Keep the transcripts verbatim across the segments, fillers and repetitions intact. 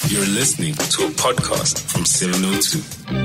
You're listening to a podcast from seven oh two.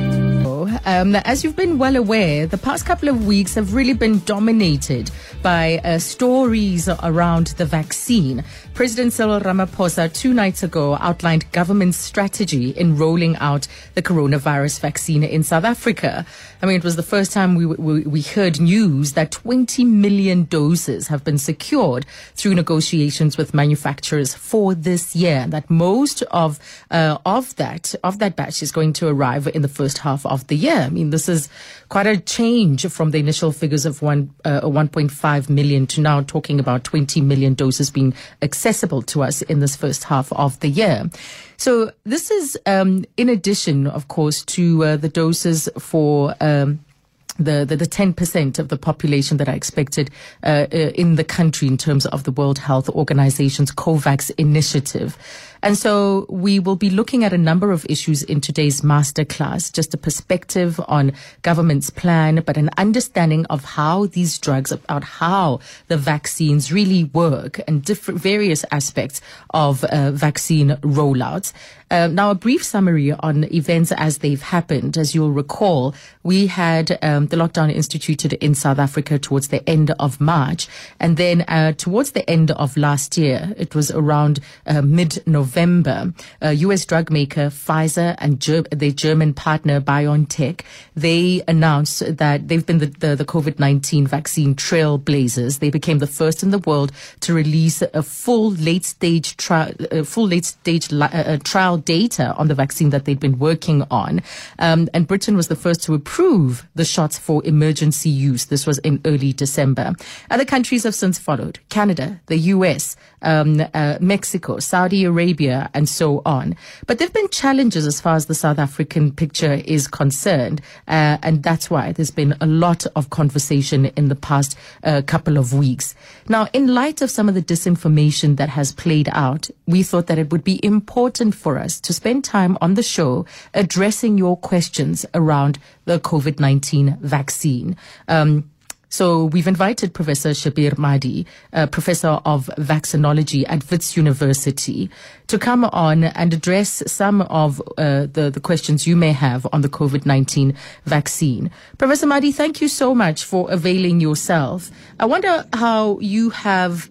Um, as you've been well aware, the past couple of weeks have really been dominated by uh, stories around the vaccine. President Cyril Ramaphosa two nights ago outlined government's strategy in rolling out the coronavirus vaccine in South Africa. I mean, it was the first time we, we, we heard news that twenty million doses have been secured through negotiations with manufacturers for this year. That most of uh, of that of that batch is going to arrive in the first half of the year. I mean, this is quite a change from the initial figures of one uh, one point five million to now talking about twenty million doses being accessible to us in this first half of the year. So this is um, in addition, of course, to uh, the doses for um, the, the, the ten percent of the population that are expected uh, uh, in the country in terms of the World Health Organization's COVAX initiative. And so we will be looking at a number of issues in today's masterclass, just a perspective on government's plan, but an understanding of how these drugs, about how the vaccines really work and different various aspects of uh, vaccine rollouts. Uh, now, a brief summary on events as they've happened. As you'll recall, we had um, the lockdown instituted in South Africa towards the end of March. And then uh, towards the end of last year, it was around uh, mid-November, uh, U S drug maker Pfizer and Ger- their German partner BioNTech, they announced that they've been the, the, the COVID nineteen vaccine trailblazers. They became the first in the world to release a full late-stage trial, uh, full late-stage li- uh, trial data on the vaccine that they'd been working on. Um, and Britain was the first to approve the shots for emergency use. This was in early December. Other countries have since followed: Canada, the U S, um, uh, Mexico, Saudi Arabia, and so on. But there have been challenges as far as the South African picture is concerned. Uh, and that's why there's been a lot of conversation in the past uh, couple of weeks. Now, in light of some of the disinformation that has played out, we thought that it would be important for us to spend time on the show addressing your questions around the COVID nineteen vaccine. Um, So we've invited Professor Shabir Madhi, uh, Professor of Vaccinology at Wits University, to come on and address some of uh, the, the questions you may have on the COVID nineteen vaccine. Professor Madhi, thank you so much for availing yourself. I wonder how you have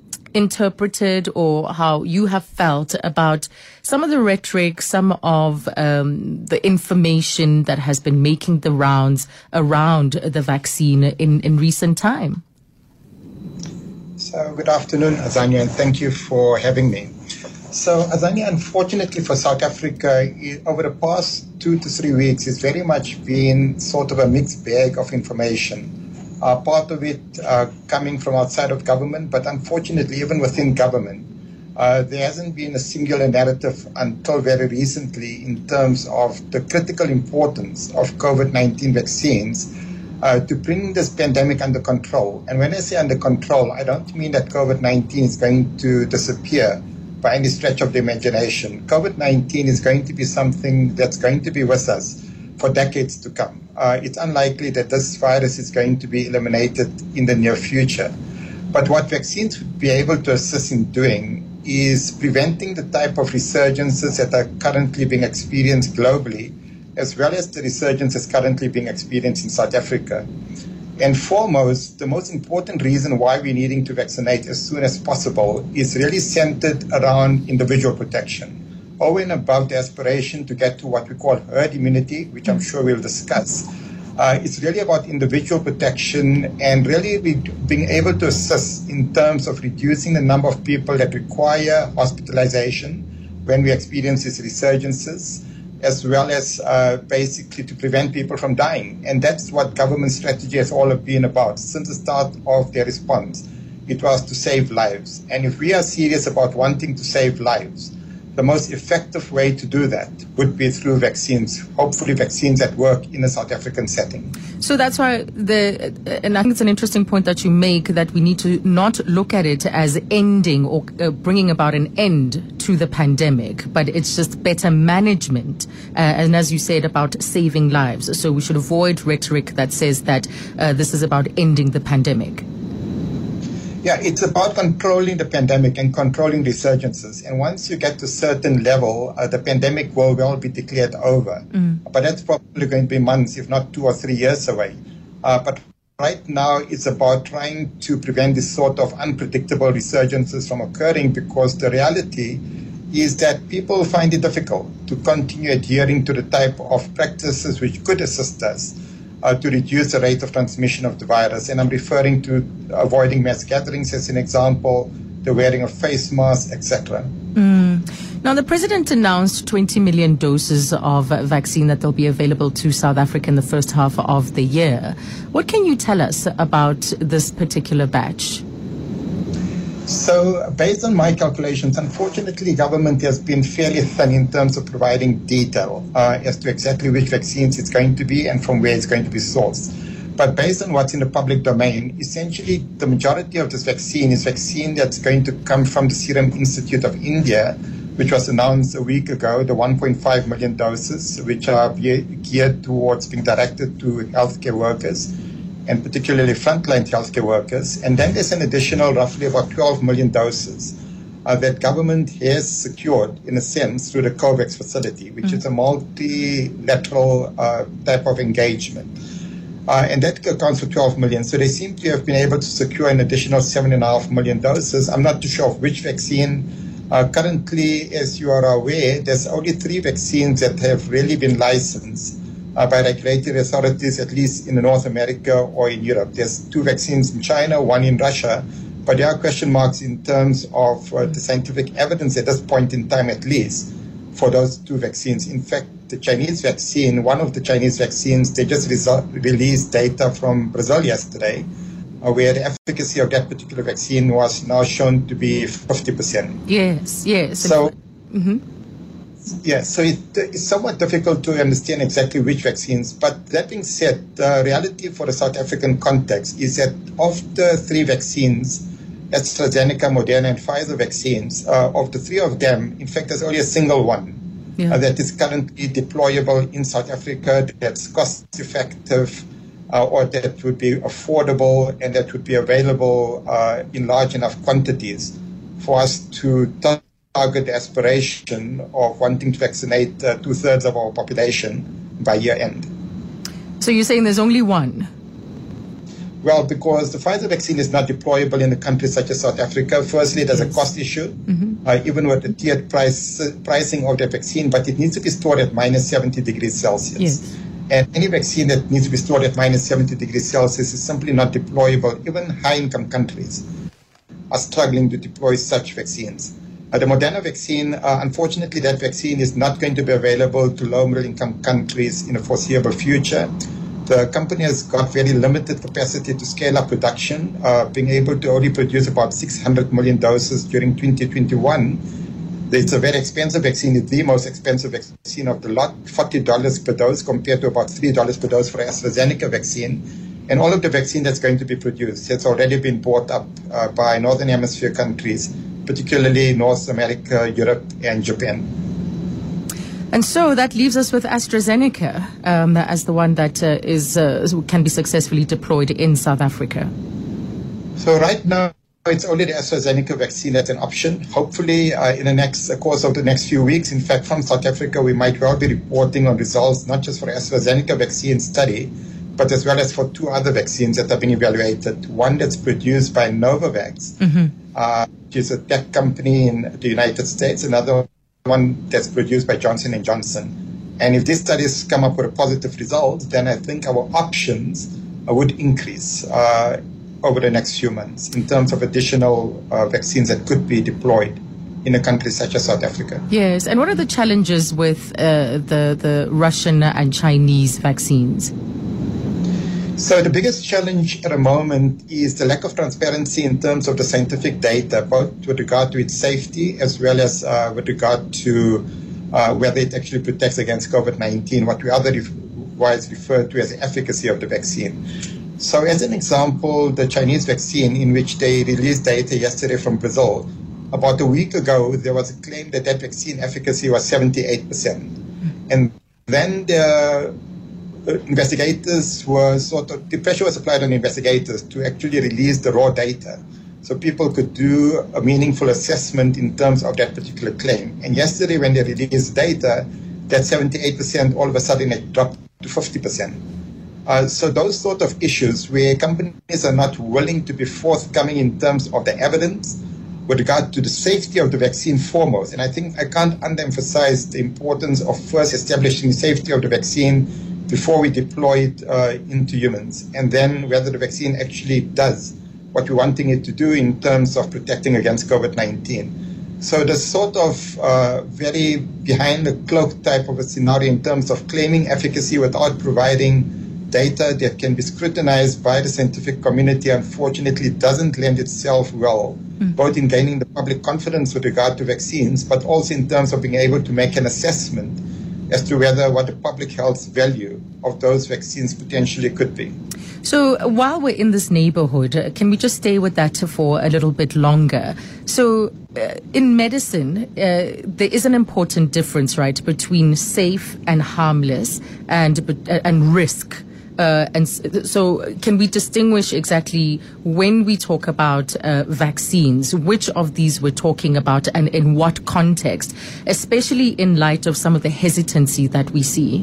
interpreted or how you have felt about some of the rhetoric, some of um, the information that has been making the rounds around the vaccine in, in recent time. So good afternoon, Azania, and thank you for having me. So Azania, unfortunately for South Africa, over the past two to three weeks, it's very much been sort of a mixed bag of information. Uh, part of it uh, coming from outside of government, but unfortunately, even within government, uh, there hasn't been a singular narrative until very recently in terms of the critical importance of COVID nineteen vaccines uh, to bring this pandemic under control. And when I say under control, I don't mean that COVID nineteen is going to disappear by any stretch of the imagination. COVID nineteen is going to be something that's going to be with us for decades to come. Uh, it's unlikely that this virus is going to be eliminated in the near future. But what vaccines would be able to assist in doing is preventing the type of resurgences that are currently being experienced globally, as well as the resurgences currently being experienced in South Africa. And foremost, the most important reason why we're needing to vaccinate as soon as possible is really centered around individual protection, over and above the aspiration to get to what we call herd immunity, which I'm sure we'll discuss. Uh, it's really about individual protection and really be, being able to assist in terms of reducing the number of people that require hospitalization when we experience these resurgences, as well as uh, basically to prevent people from dying. And that's what government strategy has all been about since the start of their response. It was to save lives. And if we are serious about wanting to save lives, the most effective way to do that would be through vaccines, hopefully vaccines that work in a South African setting. So that's why the, and I think it's an interesting point that you make, that we need to not look at it as ending or uh, bringing about an end to the pandemic, but it's just better management. Uh, and as you said, about saving lives. So we should avoid rhetoric that says that uh, this is about ending the pandemic. Yeah, it's about controlling the pandemic and controlling resurgences. And once you get to a certain level, uh, the pandemic will well be declared over. Mm. But that's probably going to be months, if not two or three years away. Uh, but right now, it's about trying to prevent this sort of unpredictable resurgences from occurring, because the reality is that people find it difficult to continue adhering to the type of practices which could assist us Uh, to reduce the rate of transmission of the virus. And I'm referring to avoiding mass gatherings as an example, the wearing of face masks, et cetera. Mm. Now, the president announced twenty million doses of vaccine that will be available to South Africa in the first half of the year. What can you tell us about this particular batch? So, based on my calculations, unfortunately, government has been fairly thin in terms of providing detail uh, as to exactly which vaccines it's going to be and from where it's going to be sourced. But based on what's in the public domain, essentially the majority of this vaccine is vaccine that's going to come from the Serum Institute of India, which was announced a week ago, the one point five million doses, which are geared towards being directed to healthcare workers, and particularly frontline healthcare workers. And then there's an additional roughly about twelve million doses uh, that government has secured, in a sense, through the COVAX facility, which mm. is a multilateral uh, type of engagement. Uh, and that accounts for twelve million. So they seem to have been able to secure an additional seven point five million doses. I'm not too sure of which vaccine. Uh, currently, as you are aware, there's only three vaccines that have really been licensed Uh, by regulatory authorities, at least in North America or in Europe. There's two vaccines in China, one in Russia, but there are question marks in terms of uh, the scientific evidence at this point in time, at least, for those two vaccines. In fact, the Chinese vaccine, one of the Chinese vaccines, they just result, released data from Brazil yesterday, uh, where the efficacy of that particular vaccine was now shown to be fifty percent. Yes, yes. So, mm-hmm. Yeah, so it, it's somewhat difficult to understand exactly which vaccines. But that being said, the reality for the South African context is that of the three vaccines, AstraZeneca, Moderna, and Pfizer vaccines, uh, of the three of them, in fact, there's only a single one yeah. uh, that is currently deployable in South Africa, that's cost-effective, uh, or that would be affordable, and that would be available uh, in large enough quantities for us to target the aspiration of wanting to vaccinate uh, two-thirds of our population by year end. So you're saying there's only one? Well, because the Pfizer vaccine is not deployable in a country such as South Africa. Firstly, there's yes. a cost issue, mm-hmm. uh, even with the tiered price, uh, pricing of the vaccine, but it needs to be stored at minus seventy degrees Celsius. Yes. And any vaccine that needs to be stored at minus seventy degrees Celsius is simply not deployable. Even high-income countries are struggling to deploy such vaccines. Uh, the Moderna vaccine, uh, unfortunately, that vaccine is not going to be available to low-middle-income countries in the foreseeable future. The company has got very limited capacity to scale up production, uh, being able to only produce about six hundred million doses during twenty twenty-one. It's a very expensive vaccine. It's the most expensive vaccine of the lot, forty dollars per dose compared to about three dollars per dose for AstraZeneca vaccine. And all of the vaccine that's going to be produced has already been bought up uh, by Northern Hemisphere countries, particularly North America, Europe, and Japan. And so that leaves us with AstraZeneca um, as the one that uh, is uh, can be successfully deployed in South Africa. So right now, it's only the AstraZeneca vaccine that's an option. Hopefully, uh, in the next uh, course of the next few weeks, in fact, from South Africa, we might well be reporting on results, not just for AstraZeneca vaccine study, but as well as for two other vaccines that have been evaluated. One that's produced by Novavax, mm-hmm. uh, which is a tech company in the United States, another one that's produced by Johnson and Johnson. And if these studies come up with a positive result, then I think our options uh, would increase uh, over the next few months in terms of additional uh, vaccines that could be deployed in a country such as South Africa. Yes, and what are the challenges with uh, the, the Russian and Chinese vaccines? So the biggest challenge at the moment is the lack of transparency in terms of the scientific data, both with regard to its safety as well as uh, with regard to uh, whether it actually protects against COVID nineteen, what we otherwise refer to as the efficacy of the vaccine. So as an example, the Chinese vaccine, in which they released data yesterday from Brazil, about a week ago, there was a claim that that vaccine efficacy was seventy-eight percent. And then the investigators were sort of, the pressure was applied on investigators to actually release the raw data. so people could do a meaningful assessment in terms of that particular claim. And yesterday, when they released data, that seventy-eight percent all of a sudden it dropped to fifty percent. Uh, so those sort of issues where companies are not willing to be forthcoming in terms of the evidence with regard to the safety of the vaccine foremost. And I think I can't underemphasize the importance of first establishing safety of the vaccine before we deploy it uh, into humans, and then whether the vaccine actually does what we're wanting it to do in terms of protecting against COVID nineteen. So the sort of uh, very behind the cloak type of a scenario in terms of claiming efficacy without providing data that can be scrutinized by the scientific community, unfortunately, doesn't lend itself well, mm. both in gaining the public confidence with regard to vaccines, but also in terms of being able to make an assessment as to whether what the public health value of those vaccines potentially could be. So while we're in this neighborhood, uh, can we just stay with that for a little bit longer? So uh, in medicine, uh, there is an important difference, right, between safe and harmless and, uh, and risk. Uh, and so can we distinguish exactly when we talk about uh, vaccines, which of these we're talking about and in what context, especially in light of some of the hesitancy that we see?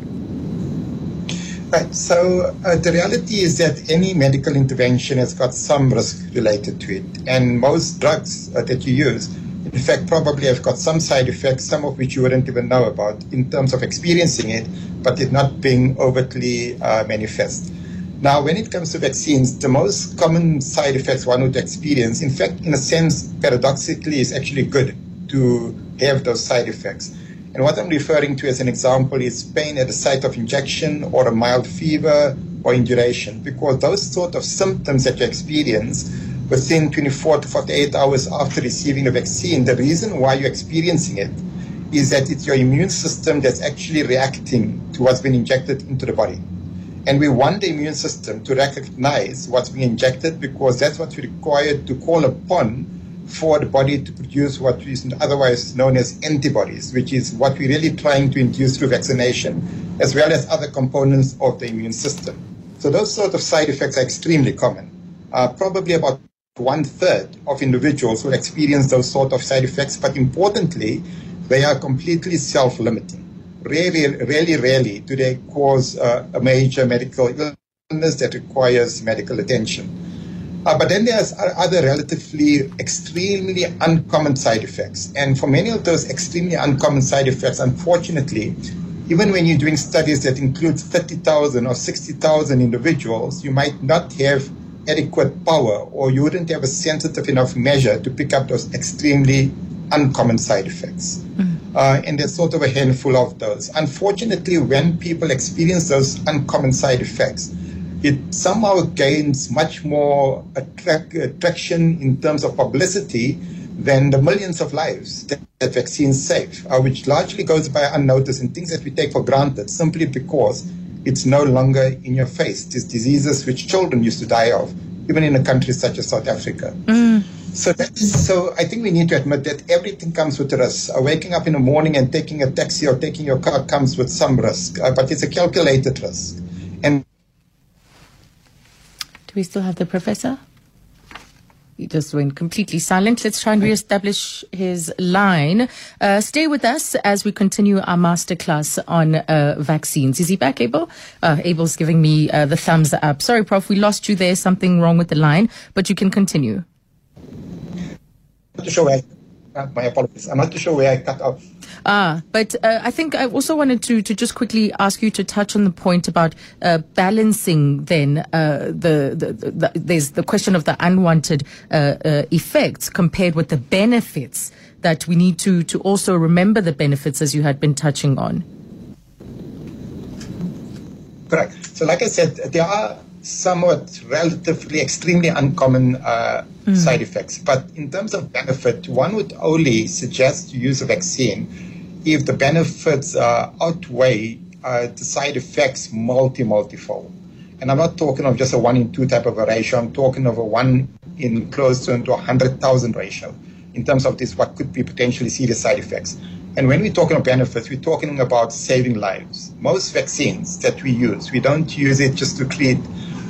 Right. So uh, the reality is that any medical intervention has got some risk related to it. And most drugs uh, that you use, in fact, probably have got some side effects, some of which you wouldn't even know about in terms of experiencing it, but it not being overtly uh, manifest. Now, when it comes to vaccines, the most common side effects one would experience, in fact, in a sense, paradoxically, is actually good to have those side effects. And what I'm referring to as an example is pain at the site of injection or a mild fever or induration, because those sort of symptoms that you experience within twenty-four to forty-eight hours after receiving the vaccine, the reason why you're experiencing it is that it's your immune system that's actually reacting to what's been injected into the body. And we want the immune system to recognize what's being injected because that's what's required to call upon for the body to produce what is otherwise known as antibodies, which is what we're really trying to induce through vaccination, as well as other components of the immune system. So those sort of side effects are extremely common. Uh, probably about one third of individuals will experience those sort of side effects, but importantly, they are completely self-limiting. Really, really, rarely do they cause uh, a major medical illness that requires medical attention. Uh, but then there's other relatively extremely uncommon side effects. And for many of those extremely uncommon side effects, unfortunately, even when you're doing studies that include thirty thousand or sixty thousand individuals, you might not have adequate power or you wouldn't have a sensitive enough measure to pick up those extremely uncommon side effects. Mm-hmm. Uh, and there's sort of a handful of those. Unfortunately, when people experience those uncommon side effects, it somehow gains much more attract, attraction in terms of publicity than the millions of lives that, that vaccines save, uh, which largely goes by unnoticed and things that we take for granted simply because it's no longer in your face. These diseases which children used to die of, even in a country such as South Africa. Mm. So that is, so I think we need to admit that everything comes with risk. Uh, waking up in the morning and taking a taxi or taking your car comes with some risk, uh, but it's a calculated risk. And do we still have the professor? He just went completely silent. Let's try and reestablish his line. Uh, stay with us as we continue our masterclass on uh, vaccines. Is he back, Abel? Uh, Abel's giving me uh, the thumbs up. Sorry, Prof, we lost you there. Something wrong with the line, but you can continue. I'm not too sure where I, uh, my apologies. I'm not too sure where I cut off. Ah, but uh, I think I also wanted to, to just quickly ask you to touch on the point about uh, balancing then uh, the, the, the, the there's the question of the unwanted uh, uh, effects compared with the benefits, that we need to, to also remember the benefits as you had been touching on. Correct. So like I said, there are somewhat relatively extremely uncommon uh, mm. side effects. But in terms of benefit, one would only suggest to use a vaccine if the benefits uh, outweigh uh, the side effects multi, multifold. And I'm not talking of just a one in two type of a ratio. I'm talking of a one in close to one hundred thousand ratio in terms of this, what could be potentially serious side effects. And when we're talking about benefits, we're talking about saving lives. Most vaccines that we use, we don't use it just to treat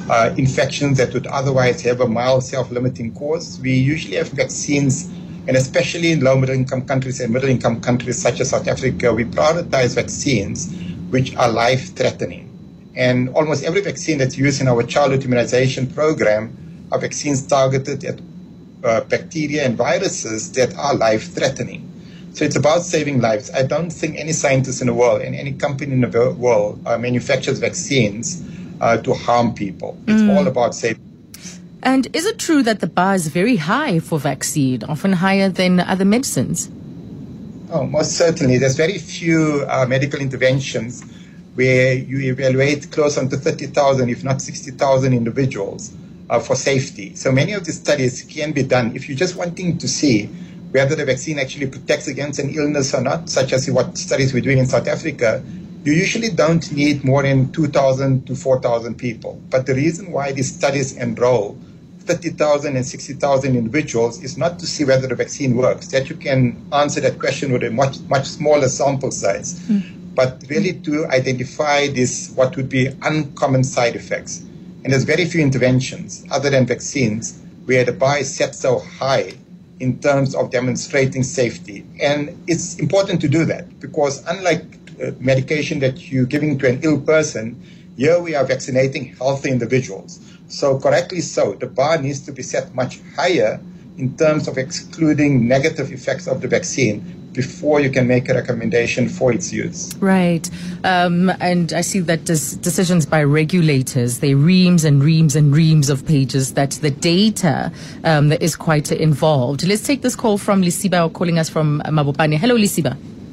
uh, infections that would otherwise have a mild self-limiting cause. We usually have vaccines, and especially in low-middle-income countries and middle-income countries such as South Africa, we prioritize vaccines which are life-threatening. And almost every vaccine that's used in our childhood immunization program are vaccines targeted at uh, bacteria and viruses that are life-threatening. So it's about saving lives. I don't think any scientist in the world and any company in the world uh, manufactures vaccines uh, to harm people. It's mm. all about saving. And is it true that the bar is very high for vaccine, often higher than other medicines? Oh, most certainly. There's very few uh, medical interventions where you evaluate close on to thirty thousand, if not sixty thousand individuals uh, for safety. So many of these studies can be done if you're just wanting to see whether the vaccine actually protects against an illness or not, such as what studies we're doing in South Africa. You usually don't need more than two thousand to four thousand people. But the reason why these studies enroll thirty thousand and sixty thousand individuals is not to see whether the vaccine works. That you can answer that question with a much, much smaller sample size. Mm. But really to identify this, what would be uncommon side effects. And there's very few interventions other than vaccines where the bar is set so high in terms of demonstrating safety. And it's important to do that because unlike uh, medication that you're giving to an ill person, here we are vaccinating healthy individuals. So correctly so, the bar needs to be set much higher in terms of excluding negative effects of the vaccine before you can make a recommendation for its use. Right. Um, and I see that des- decisions by regulators, they reams and reams and reams of pages, that the data um, that is quite involved. Let's take this call from Lisiba, calling us from Mabopane. Hello, Lisiba.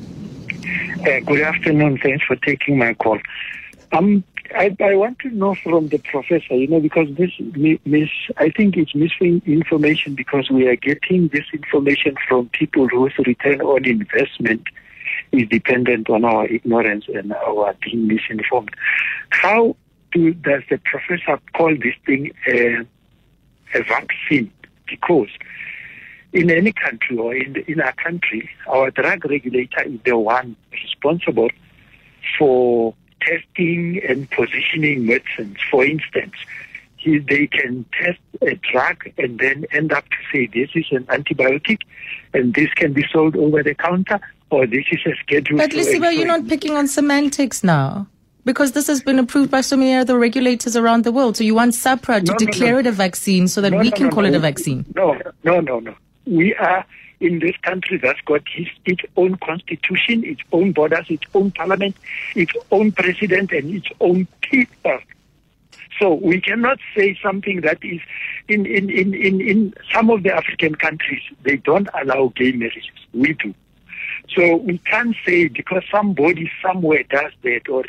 Uh, good afternoon. Thanks for taking my call. Um, I, I want to know from the professor, you know, because this mis, I think it's missing information because we are getting this information from people whose return on investment is dependent on our ignorance and our being misinformed. How do, does the professor call this thing a, a vaccine? Because in any country or in, the, in our country, our drug regulator is the one responsible for testing and positioning medicines. For instance, he, they can test a drug and then end up to say this is an antibiotic and this can be sold over the counter or this is a schedule. But Lisiba, you're not picking on semantics now because this has been approved by so many other regulators around the world. So you want SAHPRA to no, declare no, no. it a vaccine so that no, we no, can no, call no. it a vaccine? No, no, no, no. We are in this country that's got his, its own constitution, its own borders, its own parliament, its own president, and its own people. So we cannot say something that is in, in, in, in, in some of the African countries, they don't allow gay marriages. We do. So we can't say because somebody somewhere does that or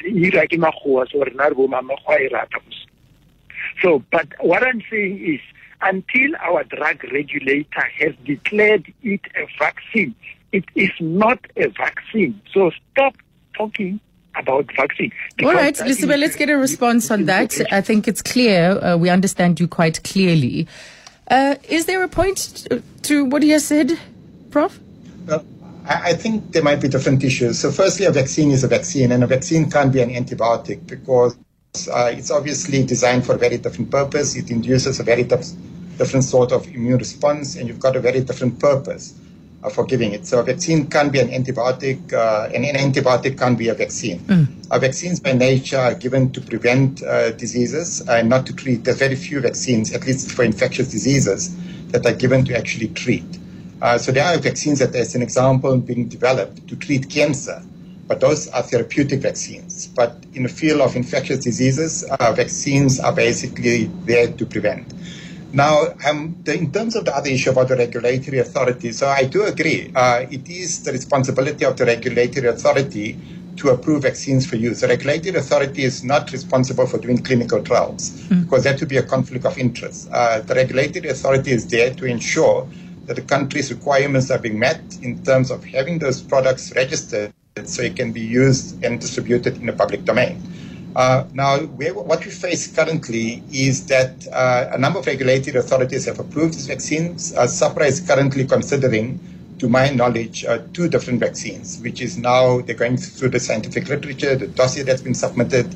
so, but what I'm saying is, until our drug regulator has declared it a vaccine, it is not a vaccine. So stop talking about vaccine. All right, Lisiba, let's get a response on that. I think it's clear. Uh, we understand you quite clearly. Uh, is there a point to what he has said, Professor? Well, I think there might be different issues. So firstly, a vaccine is a vaccine, and a vaccine can't be an antibiotic because uh, it's obviously designed for a very different purpose. It induces a very different different sort of immune response, and you've got a very different purpose uh, for giving it. So a vaccine can't be an antibiotic, uh, and an antibiotic can't be a vaccine. Mm. Uh, vaccines by nature are given to prevent uh, diseases and not to treat. There's very few vaccines, at least for infectious diseases, that are given to actually treat. Uh, so there are vaccines that, as an example, being developed to treat cancer, but those are therapeutic vaccines. But in the field of infectious diseases, uh, vaccines are basically there to prevent. Now, um, the, in terms of the other issue about the regulatory authority, so I do agree. Uh, it is the responsibility of the regulatory authority to approve vaccines for use. The regulatory authority is not responsible for doing clinical trials mm. because that would be a conflict of interest. Uh, the regulatory authority is there to ensure that the country's requirements are being met in terms of having those products registered so it can be used and distributed in the public domain. Uh, now, where, what we face currently is that uh, a number of regulatory authorities have approved these vaccines. Uh, SAHPRA is currently considering, to my knowledge, uh, two different vaccines, which is now they're going through the scientific literature, the dossier that's been submitted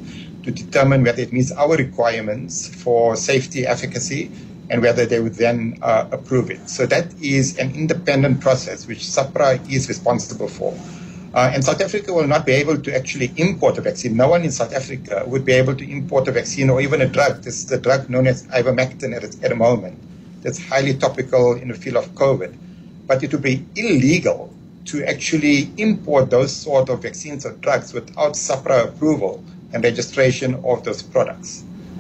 to determine whether it meets our requirements for safety, efficacy, and whether they would then uh, approve it. So that is an independent process which SAHPRA is responsible for. Uh, and South Africa will not be able to actually import a vaccine. No one in South Africa would be able to import a vaccine or even a drug. This is the drug known as ivermectin at, at the moment. That's highly topical in the field of COVID. But it would be illegal to actually import those sort of vaccines or drugs without SAHPRA approval and registration of those products.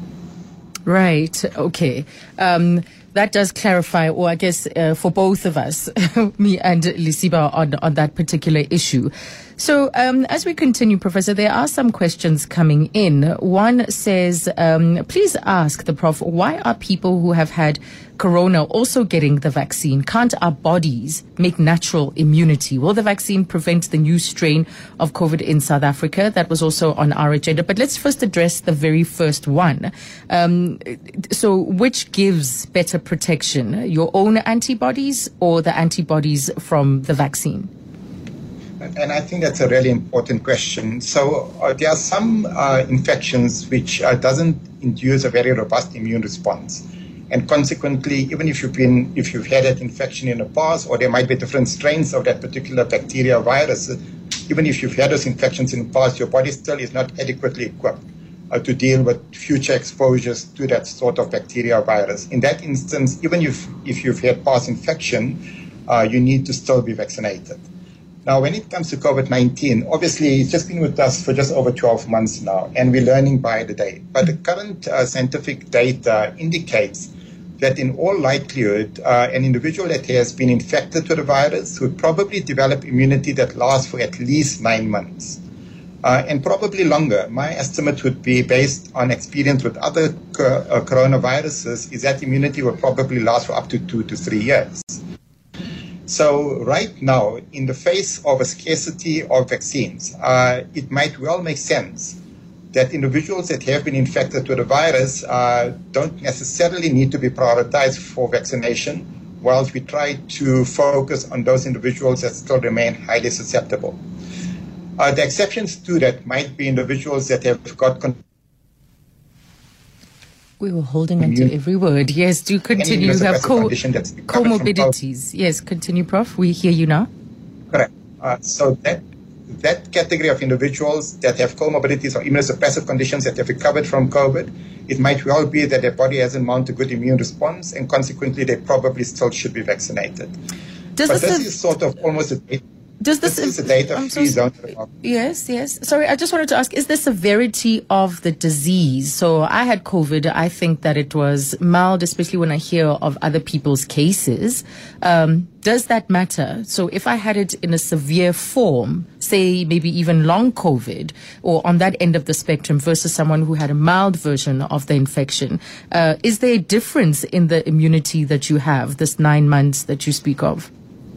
Right. Okay. Um, that does clarify, or I guess uh, for both of us, me and Lisiba, on, on that particular issue. So um, as we continue, Professor, there are some questions coming in. One says, um, please ask the Prof, why are people who have had corona also getting the vaccine? Can't our bodies make natural immunity? Will the vaccine prevent the new strain of COVID in South Africa? That was also on our agenda. But let's first address the very first one. Um, so which gives better protection, your own antibodies or the antibodies from the vaccine? And I think that's a really important question. So uh, there are some uh, infections which uh, doesn't induce a very robust immune response. And consequently, even if you've been, if you've had that infection in the past, or there might be different strains of that particular bacteria or virus, even if you've had those infections in the past, your body still is not adequately equipped uh, to deal with future exposures to that sort of bacteria or virus. In that instance, even if, if you've had past infection, uh, you need to still be vaccinated. Now, when it comes to COVID nineteen, obviously, it's just been with us for just over twelve months now, and we're learning by the day. But the current uh, scientific data indicates that in all likelihood, uh, an individual that has been infected with the virus would probably develop immunity that lasts for at least nine months, uh, and probably longer. My estimate would be, based on experience with other co- uh, coronaviruses, is that immunity will probably last for up to two to three years. So right now, in the face of a scarcity of vaccines, uh, it might well make sense that individuals that have been infected with the virus uh, don't necessarily need to be prioritized for vaccination, whilst we try to focus on those individuals that still remain highly susceptible. Uh, the exceptions to that might be individuals that have got con- We were holding on to every word. Yes, do continue. You have co- comorbidities. Yes, continue, Prof. We hear you now. Correct. Uh, so that that category of individuals that have comorbidities or immunosuppressive conditions that have recovered from COVID, it might well be that their body hasn't mounted a good immune response, and consequently they probably still should be vaccinated. Does but this this is sort of almost a... Does this, this is a data-free so, zone. Yes, yes. Sorry, I just wanted to ask, is the severity of the disease? So I had COVID. I think that it was mild, especially when I hear of other people's cases. Um, does that matter? So if I had it in a severe form, say maybe even long COVID, or on that end of the spectrum versus someone who had a mild version of the infection, uh, is there a difference in the immunity that you have, this nine months that you speak of?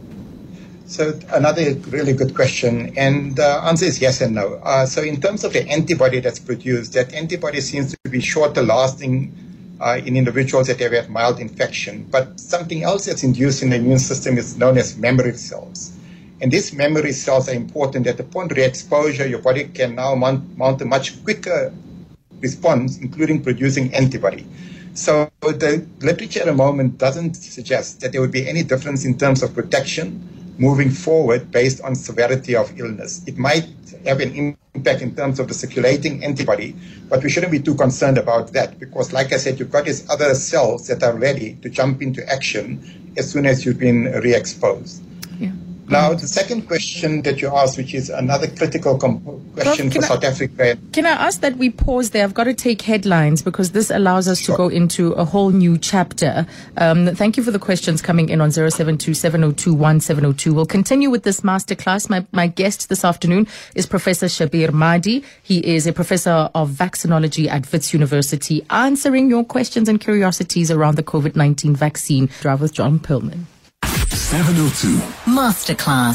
So another really good question, and the answer is yes and no. Uh, so in terms of the antibody that's produced, that antibody seems to be shorter lasting uh, in individuals that have had mild infection. But something else that's induced in the immune system is known as memory cells. And these memory cells are important that upon re-exposure, your body can now mount, mount a much quicker response, including producing antibody. So the literature at the moment doesn't suggest that there would be any difference in terms of protection moving forward based on severity of illness. It might have an impact in terms of the circulating antibody, but we shouldn't be too concerned about that because, like I said, you've got these other cells that are ready to jump into action as soon as you've been re-exposed. Yeah. Now, the second question that you asked, which is another critical comp- question well, for I, South Africa. Can I ask that we pause there? I've got to take headlines because this allows us sure. to go into a whole new chapter. Um, thank you for the questions coming in on zero seven two, seven zero two, one seven zero two. We'll continue with this masterclass. My, my guest this afternoon is Professor Shabir Madhi. He is a professor of vaccinology at Wits University, answering your questions and curiosities around the COVID nineteen vaccine. Drive with John Pillman. seven oh two Masterclass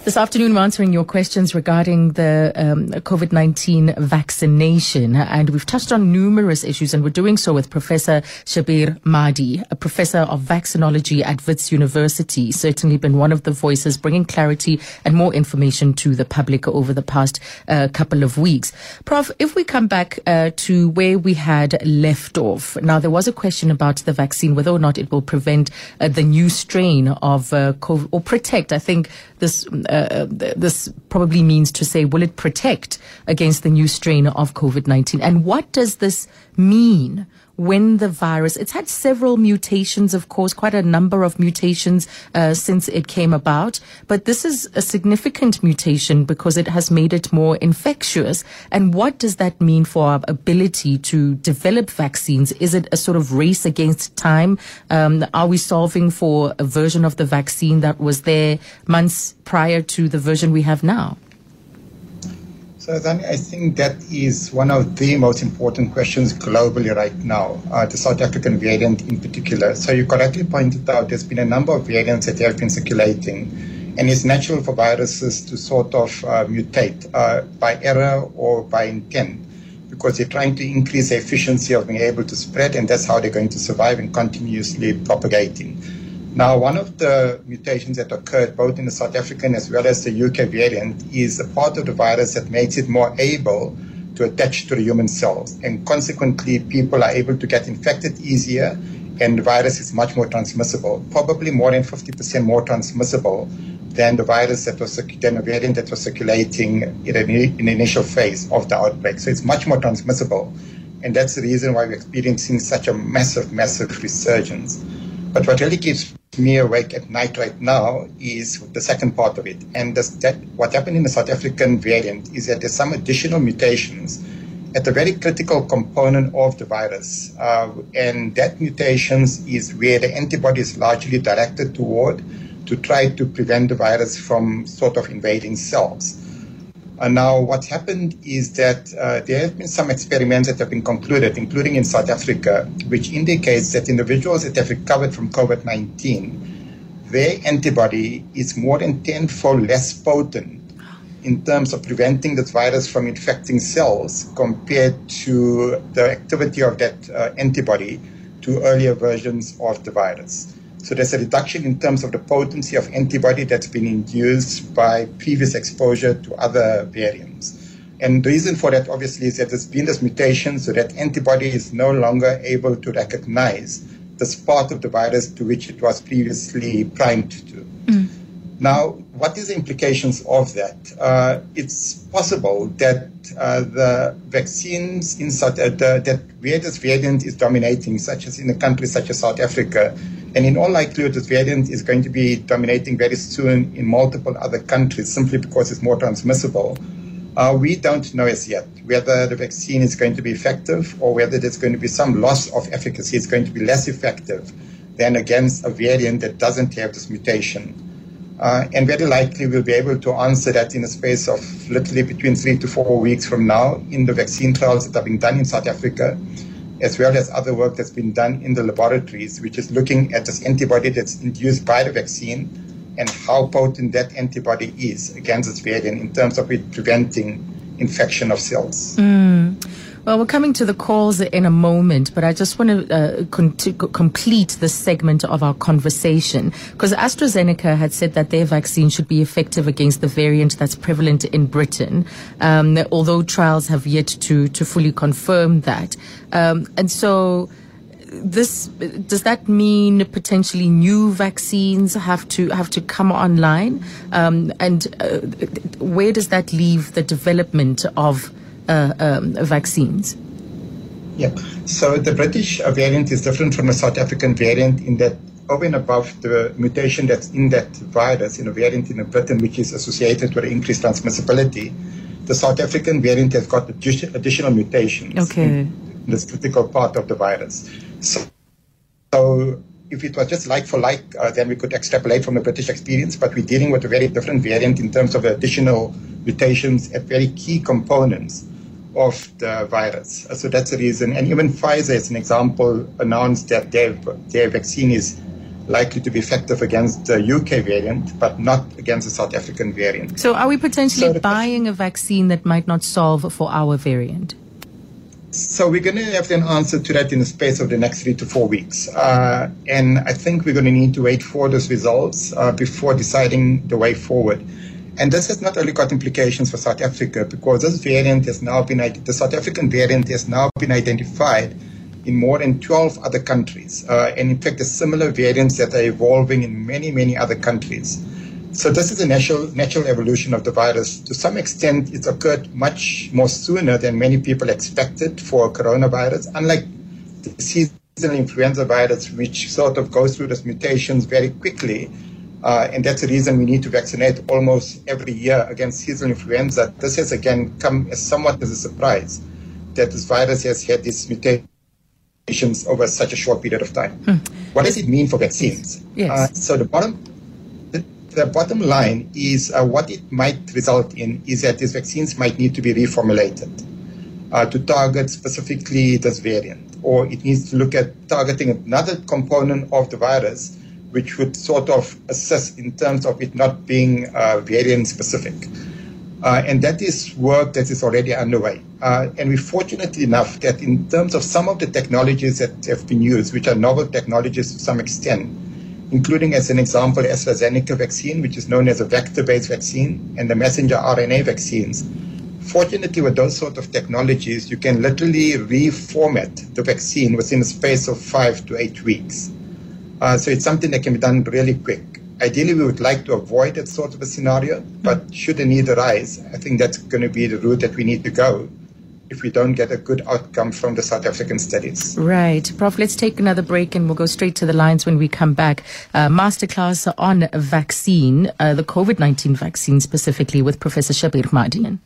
This afternoon, we're answering your questions regarding the um, COVID nineteen vaccination. And we've touched on numerous issues, and we're doing so with Professor Shabir Madhi, a professor of vaccinology at Wits University. Certainly been one of the voices bringing clarity and more information to the public over the past uh, couple of weeks. Prof, if we come back uh, to where we had left off. Now, there was a question about the vaccine, whether or not it will prevent uh, the new strain of uh, COVID, or protect, I think this uh, this probably means to say, will it protect against the new strain of COVID nineteen? And what does this mean when the virus, it's had several mutations, of course, quite a number of mutations uh, since it came about. But this is a significant mutation because it has made it more infectious. And what does that mean for our ability to develop vaccines? Is it a sort of race against time? Um, are we solving for a version of the vaccine that was there months prior to the version we have now? So then I think that is one of the most important questions globally right now, uh, the South African variant in particular. So you correctly pointed out there's been a number of variants that have been circulating, and it's natural for viruses to sort of uh, mutate uh, by error or by intent, because they're trying to increase the efficiency of being able to spread, and that's how they're going to survive and continuously propagating. Now, one of the mutations that occurred both in the South African as well as the U K variant is a part of the virus that makes it more able to attach to the human cells. And consequently, people are able to get infected easier, and the virus is much more transmissible, probably more than fifty percent more transmissible than the virus that was, than a variant that was circulating in, an, in the initial phase of the outbreak. So it's much more transmissible. And that's the reason why we're experiencing such a massive, massive resurgence. But what really keeps me awake at night right now is the second part of it. And this, that, what happened in the South African variant is that there's some additional mutations at a very critical component of the virus. Uh, and that mutations is where the antibody is largely directed toward to try to prevent the virus from sort of invading cells. Uh, now, what's happened is that uh, there have been some experiments that have been concluded, including in South Africa, which indicates that individuals that have recovered from COVID nineteen, their antibody is more than tenfold less potent in terms of preventing this virus from infecting cells compared to the activity of that uh, antibody to earlier versions of the virus. So there's a reduction in terms of the potency of antibody that's been induced by previous exposure to other variants. And the reason for that, obviously, is that there's been this mutation, so that antibody is no longer able to recognize this part of the virus to which it was previously primed to. Mm. Now, what is the implications of that? Uh, it's possible that uh, the vaccines in South, uh, the, that where this variant is dominating, such as in a country such as South Africa, and in all likelihood, this variant is going to be dominating very soon in multiple other countries simply because it's more transmissible. Uh, we don't know as yet whether the vaccine is going to be effective or whether there's going to be some loss of efficacy. It's going to be less effective than against a variant that doesn't have this mutation. Uh, and very likely we'll be able to answer that in a space of literally between three to four weeks from now in the vaccine trials that are being done in South Africa, as well as other work that's been done in the laboratories, which is looking at this antibody that's induced by the vaccine and how potent that antibody is against this variant in terms of it preventing infection of cells. Mm. Well, we're coming to the calls in a moment, but I just want to uh, con- to complete this segment of our conversation, because AstraZeneca had said that their vaccine should be effective against the variant that's prevalent in Britain, um, although trials have yet to, to fully confirm that. Um, and so this, does that mean potentially new vaccines have to have to come online? Um, and uh, where does that leave the development of Uh, um, vaccines? Yeah, so the British variant is different from the South African variant in that over and above the mutation that's in that virus, in a variant in Britain which is associated with increased transmissibility, the South African variant has got additional mutations okay. in this critical part of the virus. So, so if it was just like for like, uh, then we could extrapolate from the British experience, but we're dealing with a very different variant in terms of additional mutations at very key components of the virus. So that's the reason. And even Pfizer, as an example, announced that their, their vaccine is likely to be effective against the U K variant, but not against the South African variant. So are we potentially so buying a vaccine that might not solve for our variant? So we're going to have an answer to that in the space of the next three to four weeks. Uh, and I think we're going to need to wait for those results uh, before deciding the way forward. And this has not only got implications for South Africa, because this variant has now been, the South African variant has now been identified in more than twelve other countries. Uh, and in fact, there's similar variants that are evolving in many, many other countries. So this is a natural, natural evolution of the virus. To some extent, it's occurred much more sooner than many people expected for coronavirus, unlike the seasonal influenza virus, which sort of goes through those mutations very quickly. Uh, and that's the reason we need to vaccinate almost every year against seasonal influenza. This has, again, come as somewhat as a surprise that this virus has had these mutations over such a short period of time. Hmm. What does it mean for vaccines? Yes. Uh, so the bottom... The bottom line is uh, what it might result in is that these vaccines might need to be reformulated uh, to target specifically this variant, or it needs to look at targeting another component of the virus, which would sort of assist in terms of it not being uh, variant specific. Uh, and that is work that is already underway. Uh, and we're fortunate enough that in terms of some of the technologies that have been used, which are novel technologies to some extent, including, as an example, AstraZeneca vaccine, which is known as a vector-based vaccine, and the messenger R N A vaccines. Fortunately, with those sort of technologies, you can literally reformat the vaccine within a space of five to eight weeks. Uh, so it's something that can be done really quick. Ideally, we would like to avoid that sort of a scenario, but should the need arise, I think that's going to be the route that we need to go if we don't get a good outcome from the South African studies. Right. Prof, let's take another break and we'll go straight to the lines when we come back. Uh, masterclass on vaccine, uh, the COVID nineteen vaccine specifically, with Professor Shabir Madhi.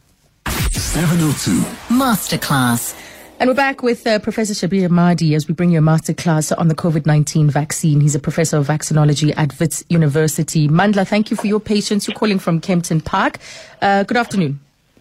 seven oh two Masterclass. And we're back with uh, Professor Shabir Madhi as we bring you a masterclass on the COVID nineteen vaccine. He's a professor of vaccinology at Wits University. Mandla, thank you for your patience. You're calling from Kempton Park. Uh, good afternoon.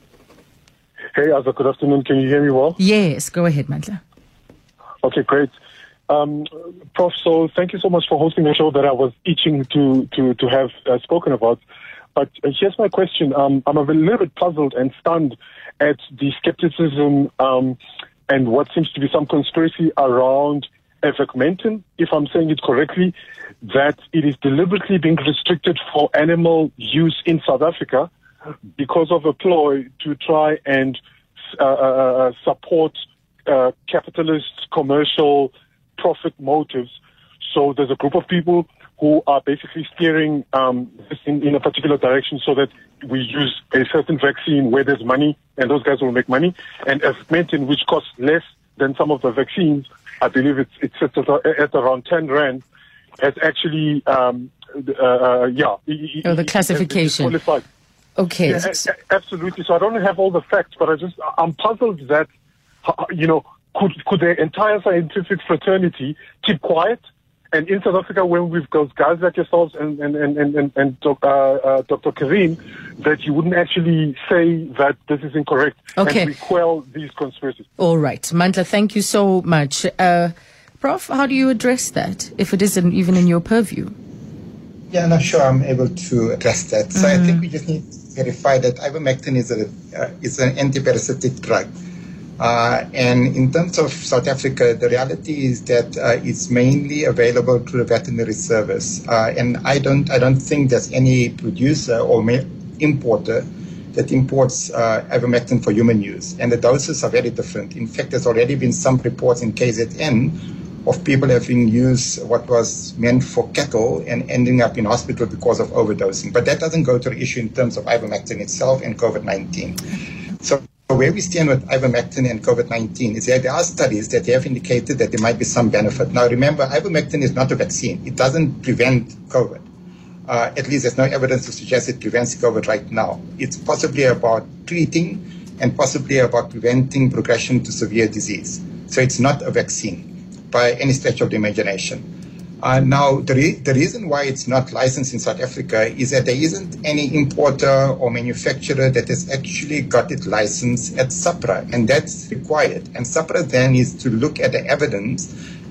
Hey, Azza, good afternoon. Can you hear me well? Yes, go ahead, Mandla. Okay, great. Um, Prof, so thank you so much for hosting a show that I was itching to to, to have uh, spoken about. But uh, here's my question. Um, I'm a little bit puzzled and stunned at the skepticism um, and what seems to be some conspiracy around Avacmentin, if I'm saying it correctly, that it is deliberately being restricted for animal use in South Africa because of a ploy to try and uh, uh, support uh, capitalist commercial profit motives. So there's a group of people who are basically steering um, this in, in a particular direction so that we use a certain vaccine where there's money and those guys will make money. And Avacmentin, which costs less than some of the vaccines, I believe it's, it's at, at around ten rand, has actually, um, uh, uh, yeah. Oh, the classification. Qualified. Okay. Yeah, absolutely. So I don't have all the facts, but I just, I'm puzzled that, you know, could, could the entire scientific fraternity keep quiet? And in South Africa, when we've got guys like yourselves and, and, and, and, and uh, uh, Doctor Karim, that you wouldn't actually say that this is incorrect. Okay. And we quell these conspiracies. All right. Mandla, thank you so much. Uh, Prof, how do you address that, if it isn't even in your purview? Yeah, I'm not sure I'm able to address that. So mm-hmm. I think we just need to verify that ivermectin is, a, uh, is an antiparasitic drug. Uh, and in terms of South Africa, the reality is that uh, it's mainly available through the veterinary service. Uh, and I don't, I don't think there's any producer or ma- importer that imports uh, ivermectin for human use. And the doses are very different. In fact, there's already been some reports in K Z N of people having used what was meant for cattle and ending up in hospital because of overdosing. But that doesn't go to the issue in terms of ivermectin itself and COVID nineteen. So where we stand with ivermectin and COVID nineteen is that there are studies that have indicated that there might be some benefit. Now, remember, ivermectin is not a vaccine. It doesn't prevent COVID. Uh, at least there's no evidence to suggest it prevents COVID right now. It's possibly about treating and possibly about preventing progression to severe disease. So it's not a vaccine by any stretch of the imagination. Uh, now, the, re- the reason why it's not licensed in South Africa is that there isn't any importer or manufacturer that has actually got it licensed at SAHPRA, and that's required. And SAHPRA then is to look at the evidence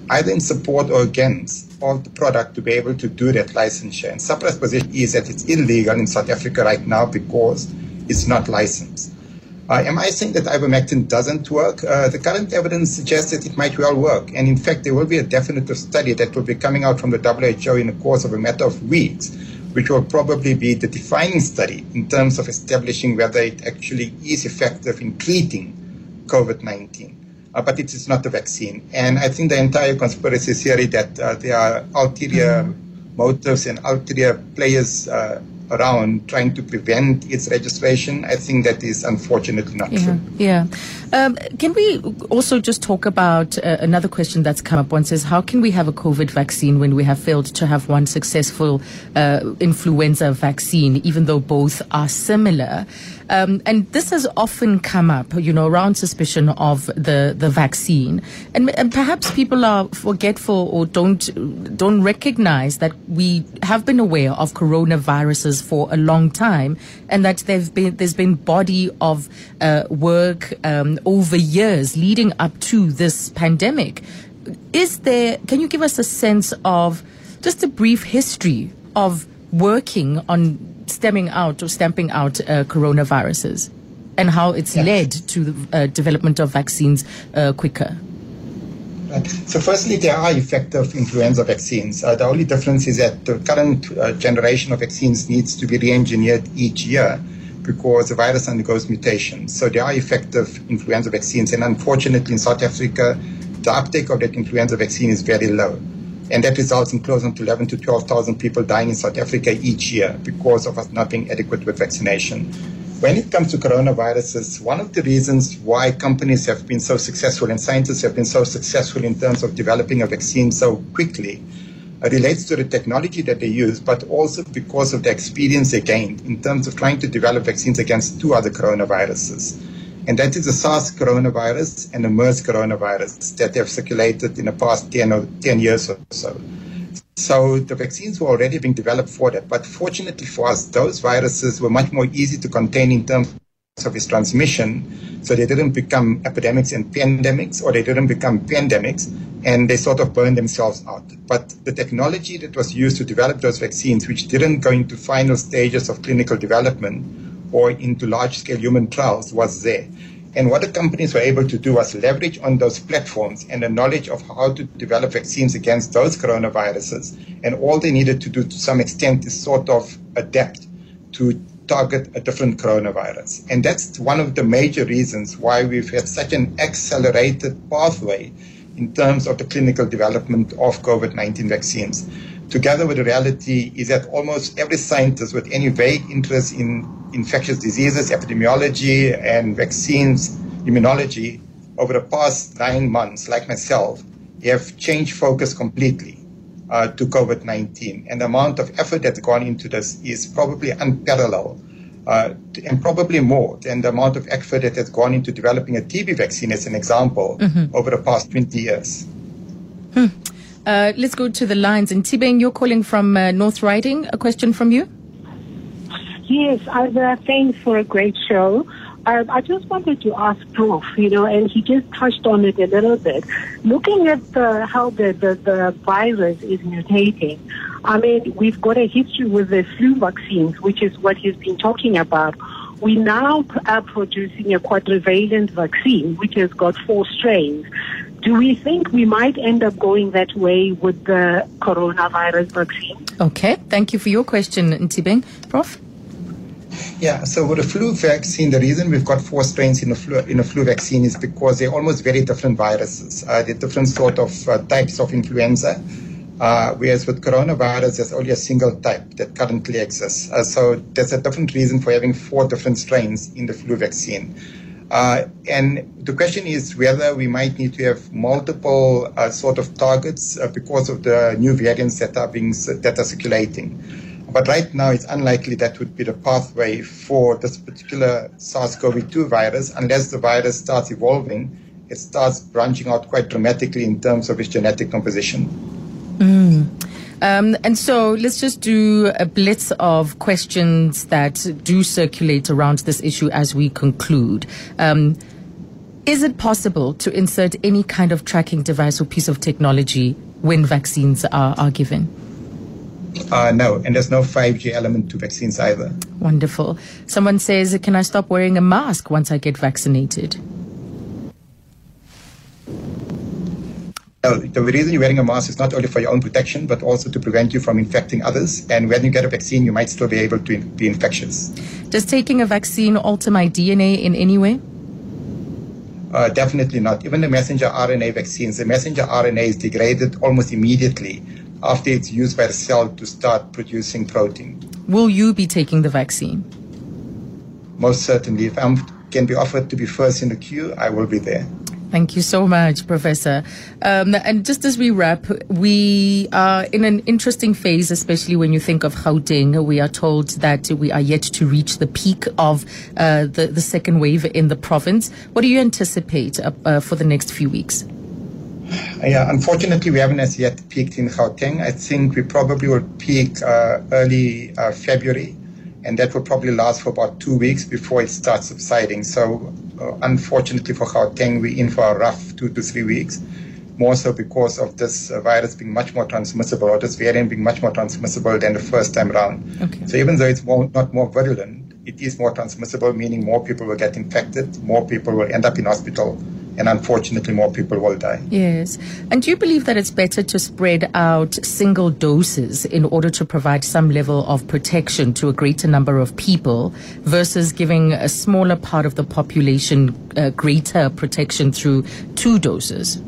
either in support or against of the product to be able to do that licensure. And SAHPRA's position is that it's illegal in South Africa right now because it's not licensed. Uh, am I saying that ivermectin doesn't work? Uh, the current evidence suggests that it might well work. And in fact, there will be a definitive study that will be coming out from the W H O in the course of a matter of weeks, which will probably be the defining study in terms of establishing whether it actually is effective in treating COVID nineteen. Uh, but it is not a vaccine. And I think the entire conspiracy theory that uh, there are ulterior mm-hmm. motives and ulterior players uh, around trying to prevent its registration, I think that is unfortunately not yeah, true. Yeah. Um, can we also just talk about uh, another question that's come up? One says, how can we have a COVID vaccine when we have failed to have one successful uh, influenza vaccine, even though both are similar? Um, and this has often come up, you know, around suspicion of the, the vaccine. And, and perhaps people are forgetful or don't don't recognize that we have been aware of coronaviruses for a long time, and that there's been there's been body of uh, work um, over years leading up to this pandemic. Is there? Can you give us a sense of just a brief history of working on stemming out or stamping out uh, coronaviruses, and how it's yes. led to the uh, development of vaccines uh, quicker? Right. So firstly, there are effective influenza vaccines. Uh, the only difference is that the current uh, generation of vaccines needs to be re-engineered each year because the virus undergoes mutations. So there are effective influenza vaccines, and unfortunately in South Africa, the uptake of that influenza vaccine is very low. And that results in close to eleven to twelve thousand people dying in South Africa each year because of us not being adequate with vaccination. When it comes to coronaviruses, one of the reasons why companies have been so successful and scientists have been so successful in terms of developing a vaccine so quickly uh, relates to the technology that they use, but also because of the experience they gained in terms of trying to develop vaccines against two other coronaviruses. And that is the SARS coronavirus and the MERS coronavirus that have circulated in the past ten, or ten years or so. So the vaccines were already being developed for that. But fortunately for us, those viruses were much more easy to contain in terms of its transmission. So they didn't become epidemics and pandemics, or they didn't become pandemics, and they sort of burned themselves out. But the technology that was used to develop those vaccines, which didn't go into final stages of clinical development or into large-scale human trials, was there. And what the companies were able to do was leverage on those platforms and the knowledge of how to develop vaccines against those coronaviruses. And all they needed to do to some extent is sort of adapt to target a different coronavirus. And that's one of the major reasons why we've had such an accelerated pathway in terms of the clinical development of COVID nineteen vaccines. Together with the reality is that almost every scientist with any vague interest in infectious diseases, epidemiology, and vaccines, immunology, over the past nine months, like myself, have changed focus completely uh, to COVID nineteen. And the amount of effort that's gone into this is probably unparalleled, uh, and probably more than the amount of effort that has gone into developing a T B vaccine, as an example, mm-hmm. over the past twenty years. Hmm. Uh, let's go to the lines. And Tibeng, you're calling from uh, North Riding. A question from you? Yes, uh, thanks for a great show. Uh, I just wanted to ask Prof, you know, and he just touched on it a little bit. Looking at the, how the, the, the virus is mutating, I mean, we've got a history with the flu vaccines, which is what he's been talking about. We now are producing a quadrivalent vaccine, which has got four strains. Do we think we might end up going that way with the coronavirus vaccine? Okay, thank you for your question, Ntibeng. Prof? Yeah, so with the flu vaccine, the reason we've got four strains in a flu, in a flu vaccine is because they're almost very different viruses. Uh, they're different sort of uh, types of influenza, uh, whereas with coronavirus, there's only a single type that currently exists. Uh, so there's a different reason for having four different strains in the flu vaccine. Uh, and the question is whether we might need to have multiple uh, sort of targets uh, because of the new variants that are being that are circulating. But right now, it's unlikely that would be the pathway for this particular SARS-C o V two virus, unless the virus starts evolving. It starts branching out quite dramatically in terms of its genetic composition. Mm. Um, and so let's just do a blitz of questions that do circulate around this issue as we conclude. Um, Is it possible to insert any kind of tracking device or piece of technology when vaccines are, are given? Uh, no, and there's no five G element to vaccines either. Wonderful. Someone says, can I stop wearing a mask once I get vaccinated? No, the reason you're wearing a mask is not only for your own protection, but also to prevent you from infecting others. And when you get a vaccine, you might still be able to be infectious. Does taking a vaccine alter my D N A in any way? Uh, definitely not. Even the messenger R N A vaccines, the messenger R N A is degraded almost immediately after it's used by the cell to start producing protein. Will you be taking the vaccine? Most certainly. If I can be offered to be first in the queue, I will be there. Thank you so much, Professor. Um, and just as we wrap, we are in an interesting phase, especially when you think of Gauteng. We are told that we are yet to reach the peak of uh, the, the second wave in the province. What do you anticipate uh, uh, for the next few weeks? Yeah, unfortunately, we haven't as yet peaked in Gauteng. I think we probably will peak uh, early uh, February, and that will probably last for about two weeks before it starts subsiding. So, uh, unfortunately for Gauteng, we're in for a rough two to three weeks, more so because of this uh, virus being much more transmissible, or this variant being much more transmissible than the first time around. Okay. So even though it's more, not more virulent, it is more transmissible, meaning more people will get infected, more people will end up in hospital, and unfortunately more people will die. Yes. And do you believe that it's better to spread out single doses in order to provide some level of protection to a greater number of people versus giving a smaller part of the population uh, greater protection through two doses?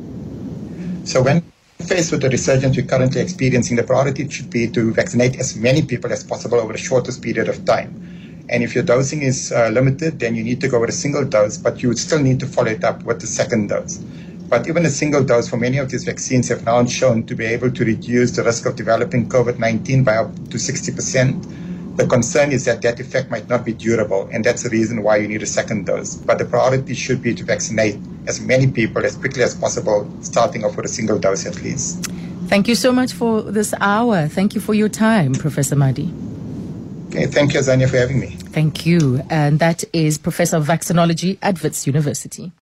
So when faced with the resurgence we're currently experiencing, the priority should be to vaccinate as many people as possible over the shortest period of time. And if your dosing is uh, limited, then you need to go with a single dose, but you would still need to follow it up with the second dose. But even a single dose for many of these vaccines have now shown to be able to reduce the risk of developing COVID nineteen by up to sixty percent. The concern is that that effect might not be durable, and that's the reason why you need a second dose. But the priority should be to vaccinate as many people as quickly as possible, starting off with a single dose at least. Thank you so much for this hour. Thank you for your time, Professor Madi. Okay, thank you, Azania, for having me. Thank you. And that is Professor of Vaccinology at Wits University.